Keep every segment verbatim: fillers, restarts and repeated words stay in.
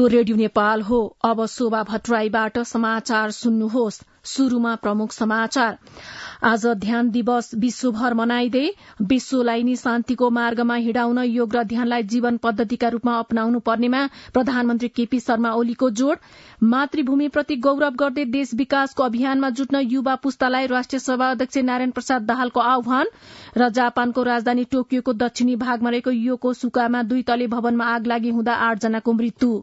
यो रेडियो नेपाल हो। अब शोभा भट्टराईबाट समाचार सुन्नुहोस्। शुरूमा प्रमुख समाचार। आज ध्यान दिवस विश्वभर मनाइँदै विश्वलाई नि शान्तिको मार्गमा हिँडाउन योग र ध्यानलाई जीवन पद्धतिका रूपमा अपनाउनु पर्नेमा प्रधानमन्त्री केपी शर्मा ओलीको जोड़। मातृभूमिप्रति गौरव गर्दै देश विकासको अभियानमा जुट्न युवा पुस्तालाई राष्ट्रिय सभा अध्यक्ष नारायण प्रसाद दाहालको आह्वान। र जापानको राजधानी टोकियोको दक्षिणी भागमा रहेको योकोसुकामा दुई तले भवनमा आग लागि हुँदा आठ जनाको मृत्यु।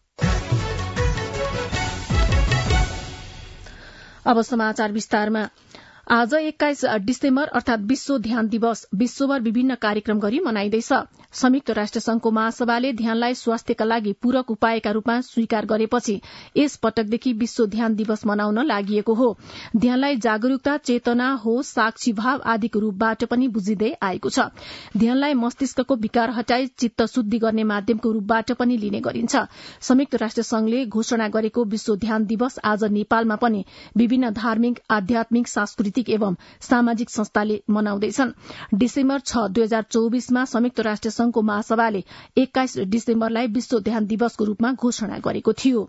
अब समाचार विस्तारमा। आज एक्काइस डिसेम्बर अर्थात विश्व ध्यान दिवस विश्वभर विभिन्न कार्यक्रम गरी मनाइँदैछ। संयुक्त राष्ट्र संघको महासभाले ध्यानलाई स्वास्थ्यका लागि पूरक उपायका रूपमा स्वीकार गरेपछि यस पटकदेखि विश्व ध्यान दिवस मनाउन लागिएको हो। ध्यानलाई जागरूकता, चेतना हो, साक्षी भाव आदिको रूपबाट पनि बुझिँदै आएको छ। ध्यानलाई मस्तिष्कको विकार हटाई चित्त शुद्धि गर्ने माध्यमको रूपबाट पनि लिने गरिन्छ। संयुक्त राष्ट्र संघले घोषणा गरेको विश्व ध्यान दिवस आज नेपालमा पनि विभिन्न धार्मिक, आध्यात्मिक, सांस्कृतिक एवं सामाजिक संस्थाले मनाउँदैछन्। डिसेम्बर छ दुई हजार चौबिसमा संयुक्त राष्ट्र संघको महासभाले एक्काइस डिसेम्बरलाई विश्व ध्यान दिवसको रूपमा घोषणा गरेको थियो।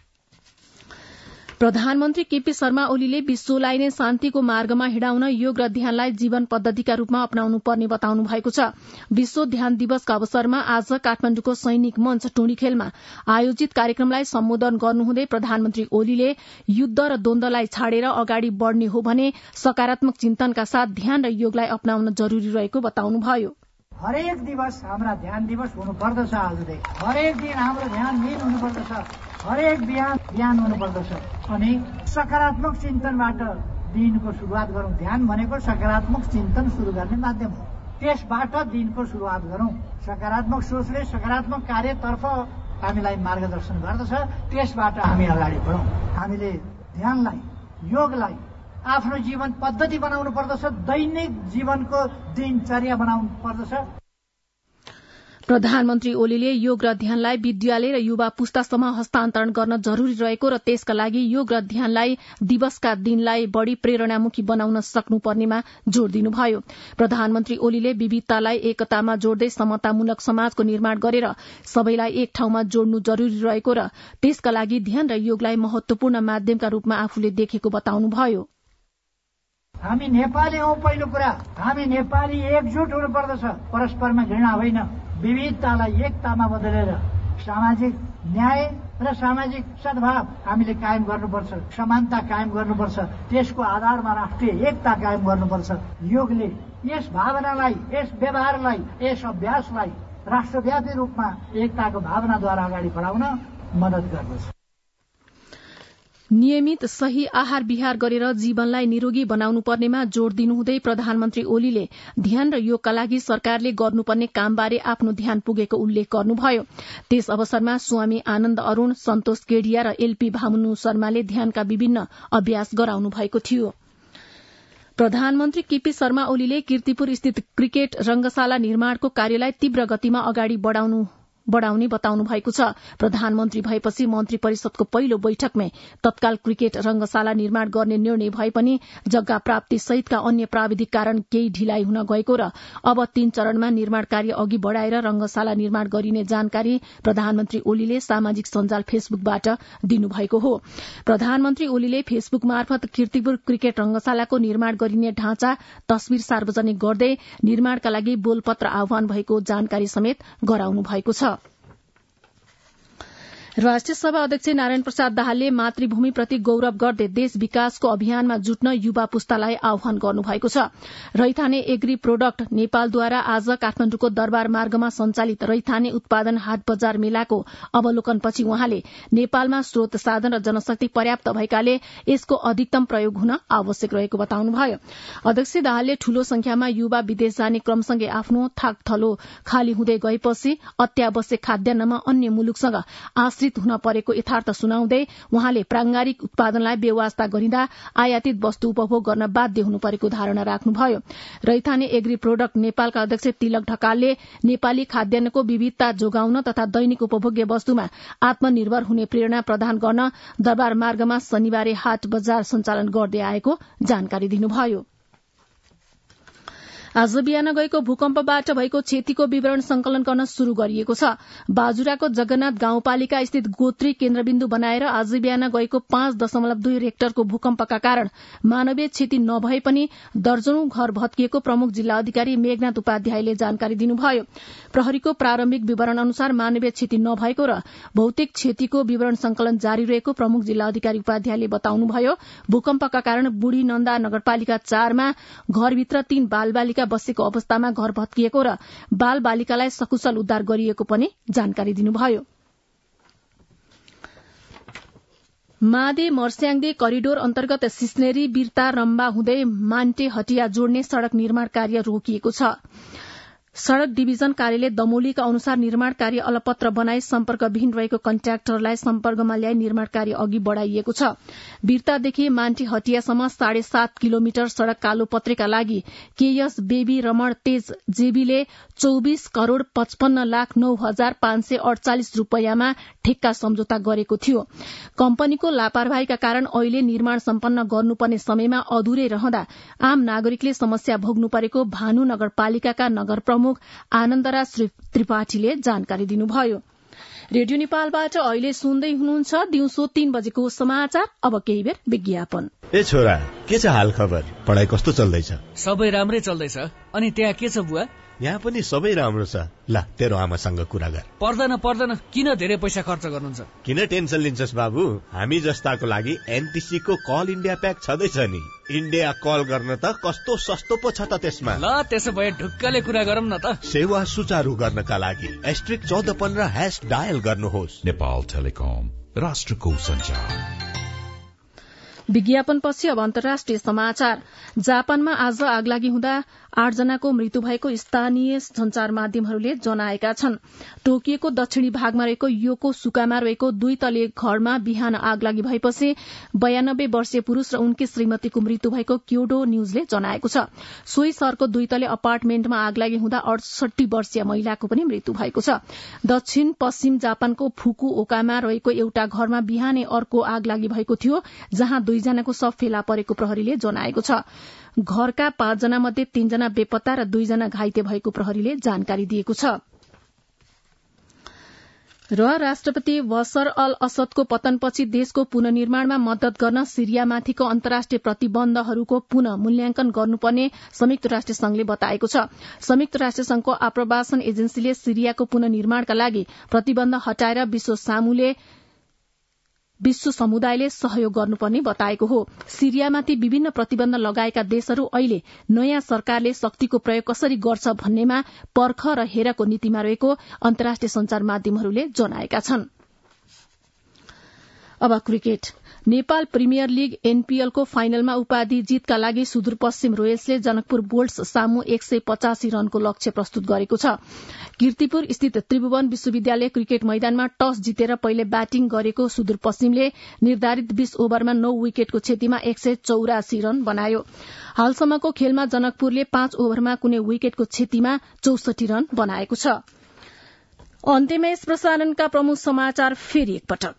प्रधानमन्त्री केपी शर्मा ओलीले विश्वलाई नै शान्तिको मार्गमा हिँडाउन योग र ध्यानलाई जीवन पद्धतिका रूपमा अपनाउनु पर्ने बताउनु भएको छ। विश्व ध्यान दिवसका अवसरमा आज काठमाडौँको सैनिक मञ्च टुँडीखेलमा आयोजित कार्यक्रमलाई सम्बोधन गर्नुहुँदै प्रधानमन्त्री ओलीले युद्ध र द्वन्द्वलाई छाडेर अगाडि बढ़ने हो भने सकारात्मक चिन्तनका साथ ध्यान र योगलाई अपनाउन जरूरी रहेको बताउनुभयो। हरेक दिवस हाम्रा ध्यान दिवस हुनुपर्दछ। आजदेखि हरेक दिन हाम्रो ध्यान दिन हुनुपर्दछ। हरेक बिहान बिहान हुनुपर्दछ। अनि सकारात्मक चिन्तनबाट दिनको सुरुवात गरौं। ध्यान भनेको सकारात्मक चिन्तन सुरु गर्ने माध्यम हो। त्यसबाट दिनको सुरुवात गरौं। सकारात्मक सोचले सकारात्मक कार्यतर्फ हामीलाई मार्गदर्शन गर्दछ। त्यसबाट हामी अगाडि बढौं। हामीले ध्यानलाई, योगलाई आफ्नो जीवन पद्धति बनाउनु पर्दछ। दैनिक जीवनको दिनचर्या बनाउनु पर्दछ। प्रधानमन्त्री ओलीले योग र ध्यानलाई विद्यालय र युवा पुस्तासम्म हस्तान्तरण गर्न जरूरी रहेको र त्यसका लागि योग र ध्यानलाई दिवसका दिनलाई बढ़ी प्रेरणामुखी बनाउन सक्नुपर्नेमा जोड़ दिनुभयो। प्रधानमन्त्री ओलीले विविधतालाई एकतामा जोड्दै समतामूलक समाजको निर्माण गरेर सबैलाई एक ठाउँमा जोड्नु जरूरी रहेको र त्यसका लागि ध्यान र योगलाई महत्वपूर्ण माध्यमका रूपमा आफूले देखेको बताउनुभयो। हामी नेपाली हौ। पहिलो कुरा हामी नेपाली एकजुट हुनुपर्दछ। परस्परमा घृणा होइन, विविधतालाई एकतामा बदलेर सामाजिक न्याय र सामाजिक सद्भाव हामीले कायम गर्नुपर्छ। समानता कायम गर्नुपर्छ। त्यसको आधारमा राष्ट्रिय एकता कायम गर्नुपर्छ। योगले यस भावनालाई, यस व्यवहारलाई, यस अभ्यासलाई राष्ट्रव्यापी रूपमा एकताको भावनाद्वारा अगाडि बढाउन मद्दत गर्दछ। नियमित सही आहार विहार गरेर जीवनलाई निरोगी बनाउनु पर्नेमा जोड़ दिनुहुँदै प्रधानमन्त्री ओलीले ध्यान र योगका लागि सरकारले गर्नुपर्ने कामबारे आफ्नो ध्यान पुगेको उल्लेख गर्नुभयो। त्यस अवसरमा स्वामी आनन्द अरूण, सन्तोष गेडिया र एलपी भामुनु शर्माले ध्यानका विभिन्न अभ्यास गराउनु भएको थियो। प्रधानमन्त्री केपी शर्मा ओलीले कीर्तिपुर स्थित क्रिकेट रंगशाला निर्माणको कार्यलाई तीव्र गतिमा अगाडि बढ़ाउनु बढ़ाउने बताउनु भएको छ। प्रधानमन्त्री भएपछि मन्त्री परिषदको पहिलो बैठकमै तत्काल क्रिकेट रंगशाला निर्माण गर्ने निर्णय भए पनि जग्गा प्राप्ति सहितका अन्य प्राविधिक कारण केही ढिलाइ हुन गएको र अब तीन चरणमा निर्माण कार्य अघि बढ़ाएर रंगशाला निर्माण गरिने जानकारी प्रधानमन्त्री ओलीले सामाजिक सञ्जाल फेसबुकबाट दिनुभएको हो। प्रधानमन्त्री ओलीले फेसबुक मार्फत कीर्तिपुर क्रिकेट रंगशालाको निर्माण गरिने ढाँचा, तस्विर सार्वजनिक गर्दै निर्माणका लागि बोलपत्र आह्वान भएको जानकारी समेत गराउनु भएको छ। राष्ट्रिय सभा अध्यक्ष नारायण प्रसाद दाहालले मातृभूमिप्रति गौरव गर्दै देश विकासको अभियानमा जुट्न युवा पुस्तालाई आह्वान गर्नुभएको छ। रैथाने एग्री प्रोडक्ट नेपालद्वारा आज काठमाडौँको दरबार मार्गमा सञ्चालित रैथाने उत्पादन हाट बजार मेलाको अवलोकनपछि उहाँले नेपालमा स्रोत साधन र जनशक्ति पर्याप्त भएकाले यसको अधिकतम प्रयोग हुन आवश्यक रहेको बताउनुभयो। अध्यक्ष दाहालले ठूलो संख्यामा युवा विदेश जाने क्रमसँगै आफ्नो थाकथलो खाली हुँदै गएपछि अत्यावश्यक खाद्यान्नमा अन्य मुलुकसँग आश्रित हुन परेको यथार्थ सुनाउँदै उहाँले प्रांगारिक उत्पादनलाई बेवास्ता गरिँदा आयातित वस्तु उपभोग गर्न बाध्य हुनु परेको धारणा राख्नुभयो। रैथाने एग्री प्रोडक्ट नेपालका अध्यक्ष तिलक ढकालले नेपाली खाद्यान्नको विविधता जोगाउन तथा दैनिक उपभोग्य वस्तुमा आत्मनिर्भर हुने प्रेरणा प्रदान गर्न दरबार मार्गमा शनिबारे हाट बजार सञ्चालन गर्दै आएको जानकारी दिनुभयो। आज बिहान गएको भूकम्पबाट भएको क्षतिको विवरण संकलन गर्न शुरू गरिएको छ। बाजुराको जगन्नाथ गाउँपालिका स्थित गोत्री केन्द्रबिन्दु बनाएर आज बिहान गएको पाँच दशमलव दुई रेक्टरको भूकम्पका कारण मानवीय क्षति नभए पनि दर्जनौं घर भत्किएको प्रमुख जिल्ला अधिकारी मेघनाथ उपाध्यायले जानकारी दिनुभयो। प्रहरीको प्रारम्भिक विवरण अनुसार मानवीय क्षति नभएको र भौतिक क्षतिको विवरण संकलन जारी रहेको प्रमुख जिल्ला अधिकारी उपाध्यायले बताउनुभयो। भूकम्पका कारण बुढी नन्दा नगरपालिका चारमा घरभित्र तीन बालबालिका बसेको अवस्थामा घर भत्किएको र बाल बालिकालाई सकुशल उद्धार गरिएको पनि जानकारी दिनुभयो। मादे मर्स्याङदे करिडोर अन्तर्गत सिस्नेरी बिर्ता रम्बा हुँदै मान्टे हटिया जोड्ने सड़क निर्माण कार्य रोकिएको छ। सड़क डिभिजन कार्यालय दमोलीका अनुसार निर्माण कार्य अलपत्र बनाई सम्पर्कविहीन रहेको कन्ट्राक्टरलाई सम्पर्कमा ल्याई निर्माण कार्य अघि बढ़ाइएको छ। बिर्तादेखि मान्टी हटियासम्म साढे सात किलोमिटर सड़क कालोपत्रेका लागि केएस बेबी रमण तेज जेबीले चौबिस करोड़ पचपन्न लाख नौ हजार पाँच सय अड़चालिस रूपियाँमा ठेक्का सम्झौता गरेको थियो। कम्पनीको लापरवाहीका कारण अहिले निर्माण सम्पन्न गर्नुपर्ने समयमा अधुरै रहँदा आम नागरिकले समस्या भोग्नु परेको भानु नगरपालिकाका नगर प्रमुख आनन्दराज त्रिपाठीले जानकारी दिनुभयो। रेडियो नेपालबाट अहिले सुन्दै हुनुहुन्छ दिउँसो तीन बजेको समाचार। अब केही बेर विज्ञापन। ए छोरा, के छ हाल खबर? पढाइ कस्तो चल्दैछ? सबै राम्रै चल्दैछ। अनि त्यहाँ के छ बुवा? यहाँ पनि सबै राम्रो छ। ला, तेरो आमासँग कुरा गर। पर्दैन पर्दैन, किन धेरै पैसा खर्च गर्नुहुन्छ? किन टेन्सन लिन्छस् बाबु? हामी जस्ताको लागि एनटीसी को कल इन्डिया प्याक छँदैछ नि। इन्डिया कल गर्न त कस्तो सस्तो पो छ त त्यसमा। ल, त्यसो भए ढुक्कले कुरा गरौँ न त। सेवा सुचारू गर्नका लागि एस्ट्रिक चौध पन्ध्र ह्याश डायल गर्नुहोस्। नेपाल टेलिकम, राष्ट्रको सञ्चार। विज्ञापनपछि अब अन्तर्राष्ट्रिय समाचार। जापानमा आज आगलागी हुँदा आठ जनाको मृत्यु भएको स्थानीय संचार माध्यमहरूले जनाएका छन्। टोकियोको दक्षिणी भागमा रहेको योको सुकामा रहेको दुई तले घरमा बिहान आगलागी भएपछि बयानब्बे वर्षीय पुरूष र उनकी श्रीमतीको मृत्यु भएको क्योडो न्यूजले जनाएको छ। सोही शहरको दुई तले अपार्टमेन्टमा आगलागी हुँदा अडसठी वर्षीय महिलाको पनि मृत्यु भएको छ। दक्षिण पश्चिम जापानको फुकुओकामा रहेको एउटा घरमा बिहानै अर्को आगलागी भएको थियो, जहाँ दुईजनाको शव फेला परेको प्रहरीले जनाएको छ। घरका पाँचजना मध्ये तीनजना बेपत्ता र दुईजना घाइते भएको प्रहरीले जानकारी दिएको छ। र राष्ट्रपति बशर अल असदको पतनपछि देशको पुननिर्माणमा मद्दत गर्न सिरियामाथिको अन्तर्राष्ट्रिय प्रतिबन्धहरूको पुनः मूल्याङ्कन गर्नुपर्ने संयुक्त राष्ट्र संघले बताएको छ। संयुक्त राष्ट्र संघको आप्रवासन एजेन्सीले सिरियाको पुननिर्माणका लागि प्रतिबन्ध हटाएर विश्व सामूले विश्व समुदायले सहयोग गर्नुपर्ने बताएको हो। सिरियामाथि विभिन्न प्रतिबन्ध लगाएका देशहरू अहिले नयाँ सरकारले शक्तिको प्रयोग कसरी गर्छ भन्नेमा पर्ख र हेरको नीतिमा रहेको अन्तर्राष्ट्रिय संचार माध्यमहरूले जनाएका छन्। अब क्रिकेट। नेपाल प्रिमियर लीग एनपीएलको फाइनलमा उपाधि जितका लागि सुदूरपश्चिम रोयल्सले जनकपुर बोल्ट्स सामु एक सय पचासी रनको लक्ष्य प्रस्तुत गरेको छ। कीर्तिपुर स्थित त्रिभुवन विश्वविद्यालय क्रिकेट मैदानमा टस जितेर पहिले ब्याटिङ गरेको सुदूरपश्चिमले निर्धारित बीस ओभरमा नौ विकेटको क्षतिमा एक सय चौरासी रन बनायो। हालसम्मको खेलमा जनकपुरले पाँच ओभरमा कुनै विकेटको क्षतिमा चौसठी रन बनाएको छ। अन्त्यमा यस प्रसारणका प्रमुख समाचार फेरि एकपटक।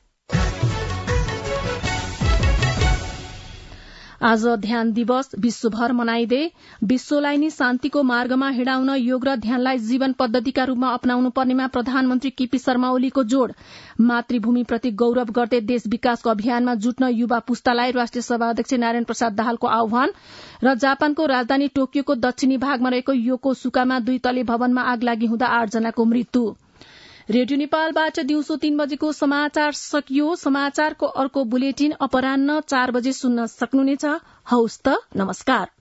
आज ध्यान दिवस विश्वभर मनाइँदै विश्वलाई नै शान्तिको मार्गमा हिँडाउन योग र ध्यानलाई जीवन पद्धतिका रूपमा अपनाउनु पर्नेमा प्रधानमन्त्री केपी शर्मा ओलीको जोड़। मातृभूमिप्रति गौरव गर्दै देश विकासको अभियानमा जुट्न युवा पुस्तालाई राष्ट्रिय सभा अध्यक्ष नारायण प्रसाद दाहालको आह्वान। र जापानको राजधानी टोकियोको दक्षिणी भागमा रहेको योको सुकामा दुई तले भवनमा आगलागी हुँदा आठ जनाको मृत्यु। रेडियो नेपालबाट दिउँसो तीन बजेको समाचार सकियो। समाचारको अर्को बुलेटिन अपराह्न चार बजे सुन्न सक्नुहुनेछ। हौस् त, नमस्कार।